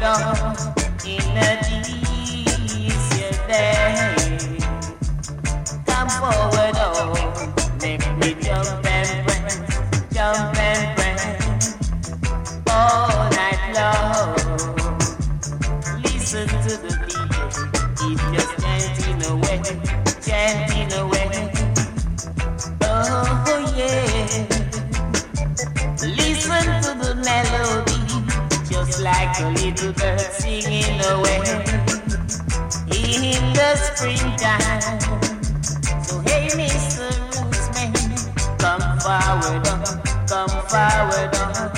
forward on in a decent day. Come forward on, make me jump and prance all night long. Listen to the DJ, he's just chanting away. Oh yeah. Listen to the melody, just like a little bird singing away in the springtime. So hey, Mr. Rootsman, come forward on.